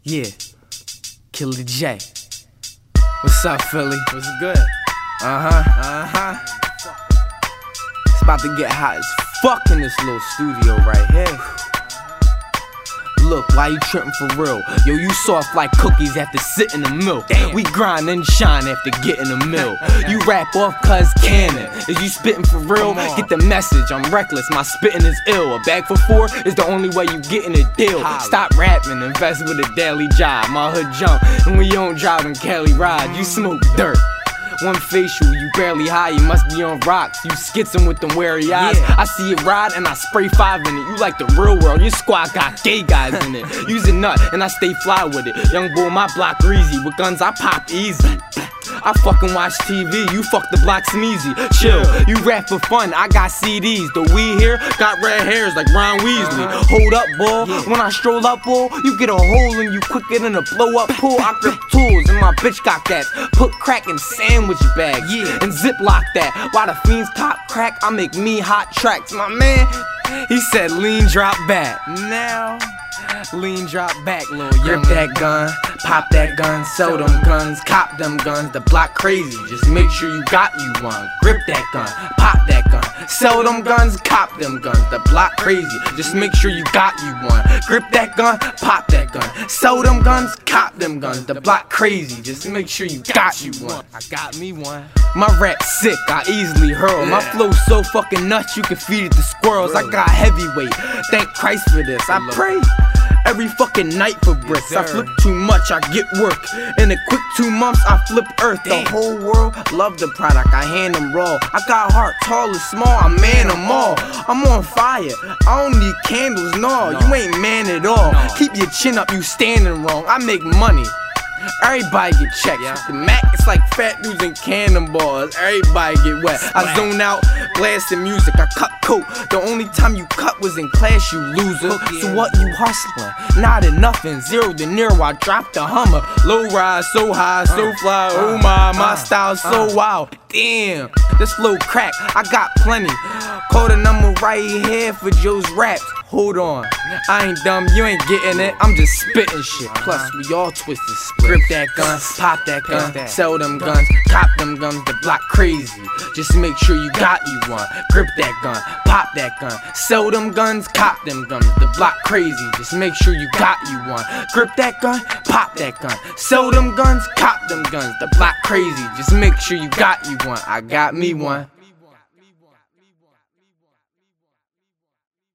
Yeah, Killer J. What's up, Philly? What's good? It's about to get hot as fuck in this little studio right here. Look, why you trippin' for real? Yo, you soft like cookies after sitting in the milk. Damn. We grind and shine after getting the mill. You rap off cuz cannon. Is you spittin' for real? Get the message, I'm reckless, my spittin' is ill. A bag for 4 is the only way you gettin' a deal. Stop rapping, invest with a daily job. My hood jump, and we don't drive in Cali ride. You smoke dirt. One facial, you barely high, you must be on rocks. You skitsing with them wary eyes. I see it ride and I spray 5 in it. You like the real world, your squad got gay guys in it. Use a nut and I stay fly with it. Young boy, my block greasy. With guns I pop easy. I fucking watch TV, you fuck the block sneezy. Chill, you rap for fun, I got CDs. The we here got red hairs like Ron Weasley. Hold up, boy, when I stroll up, boy, you get a hole in you quicker than a blow up pool. I grip tools and my bitch got that. Put crack in sandwich bags and ziplock that. While the fiends pop crack, I make me hot tracks. My man, he said lean drop back. Now, lean drop back, little young. Grip that gun, pop that gun, sell them guns, cop them guns. The block crazy, just make sure you got you one. Grip that gun, pop that gun, sell them guns, cop them guns. The block crazy, just make sure you got you one. Grip that gun, pop that gun, sell them guns, cop them guns. The block crazy, just make sure you got you one. I got me one. My rap sick, I easily hurl. My flow so fucking nuts, you can feed it to squirrels. I got heavyweight, thank Christ for this. I pray every fucking night for bricks. I flip too much, I get work. In a quick 2 months, I flip earth. The whole world love the product, I hand them raw. I got heart, tall and small, I man them all. I'm on fire, I don't need candles, no. You ain't man at all. Keep your chin up, you standing wrong. I make money. Everybody get checked. The Mac, it's like fat dudes and cannonballs. Everybody get wet. I zone out, blasting music. I cut coke. The only time you cut was in class, you loser. So what you hustling? Not enough and 0 to near. I dropped the Hummer. Low rise, so high, so fly. Oh my style so wild. Damn, this flow crack. I got plenty. Call the number right here for Joe's raps. Hold on, I ain't dumb, you ain't getting it. I'm just spitting shit. Plus, we all twisted split. Grip that gun, pop that gun, sell them guns, cop them guns. The block crazy. Just make sure you got you one. Grip that gun, pop that gun, sell them guns, cop them guns. The block crazy. Just make sure you got you one. Grip that gun, pop that gun, sell them guns, cop them guns. The block crazy. Just make sure you got you one. I got me one.